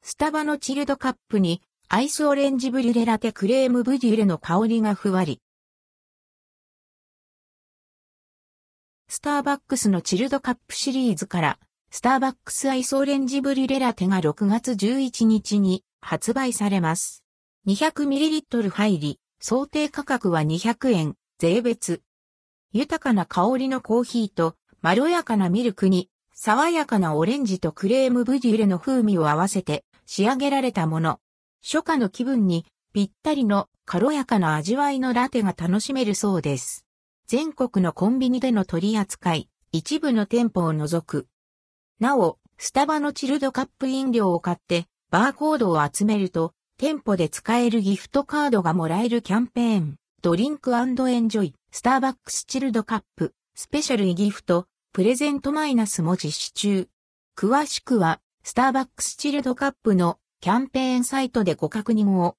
スタバのチルドカップにアイスオレンジブリュレラテクレームブリュレの香りがふわり。スターバックスのチルドカップシリーズからスターバックスアイスオレンジブリュレラテが6月11日に発売されます。200ml 入り、想定価格は200円、税別。豊かな香りのコーヒーとまろやかなミルクに爽やかなオレンジとクレームブリュレの風味を合わせて仕上げられたもの。初夏の気分にぴったりの軽やかな味わいのラテが楽しめるそうです。全国のコンビニでの取り扱い、一部の店舗を除く。なお、スタバのチルドカップ飲料を買ってバーコードを集めると店舗で使えるギフトカードがもらえるキャンペーン。ドリンク&エンジョイ、スターバックスチルドカップ、スペシャルギフト、プレゼントマイナスも実施中。詳しくは、スターバックスチルドカップのキャンペーンサイトでご確認を。